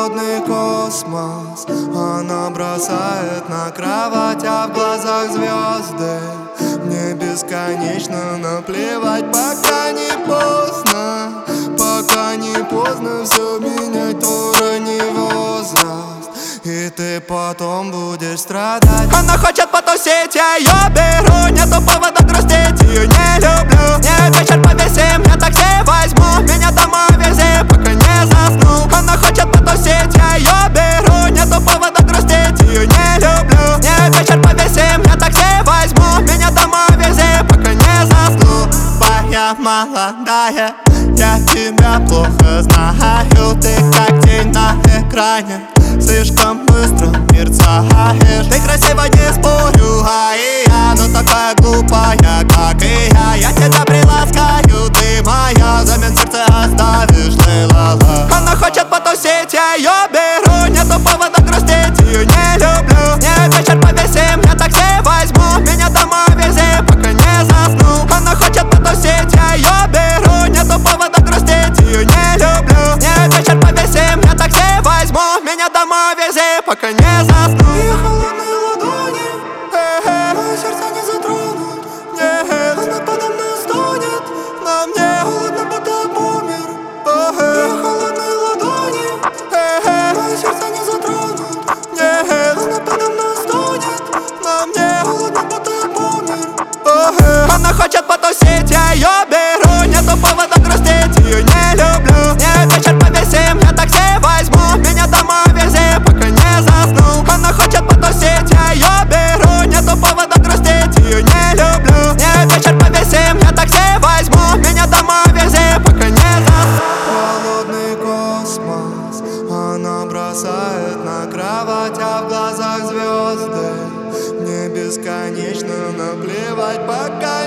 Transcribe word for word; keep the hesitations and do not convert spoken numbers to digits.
холодный космос. Она бросает на кровать, а в глазах звезды. Мне бесконечно наплевать, пока не поздно. Пока не поздно все менять, то не возраст. И ты потом будешь страдать. Она хочет потусить, я ее беру. Нету повода грустить, ее не люблю. Не вечер повесим, я такси возьму. Меня домой вези, пока не засну. Она хочет потусить, я ее беру. Нету повода грустить, ее не люблю. Не вечер повесим, я такси возьму. Меня домой вези, пока не засну. Моя молодая, я тебя плохо знаю. Ты как тень на экране, слишком быстро мерцаешь. Ты красиво, не спорю, а и я, но такая глупая, как и я. Я тебя приласкаю, ты моя, взамен сердце оставишь, лей-ла-ла. Она хочет потусить, я ее беру. Нету повода грустить, ее не люблю. Не вечер повесим, я такси возьму. Меня домой вези, пока не засну. Она хочет потусить, я ее беру. Нету повода грустить, ее не люблю. Не вечер повесим, я такси возьму. Меня домой вези, пока не засну. Ее холодные ладони, э-э, мое сердце не затронут. Нет, она подо мной стонет, но мне холодно, будто умер. Ее холодные ладони, э-э, мое сердце не затронут. Нет, она подо мной стонет, но мне холодно, будто умер. Она хочет потусить, я ее беру. Нету повода грустить, ее не люблю. Не вечер повесим, я такси возьму. Меня домой вези, пока не засну. Она хочет потусить, я ее беру. Нету повода грустить, ее не люблю. Не вечер повесим, я такси возьму. Меня домой вези, пока не засну. Холодный космос, она бросает на кровать, а в глазах звезды. Мне бесконечно наплевать, пока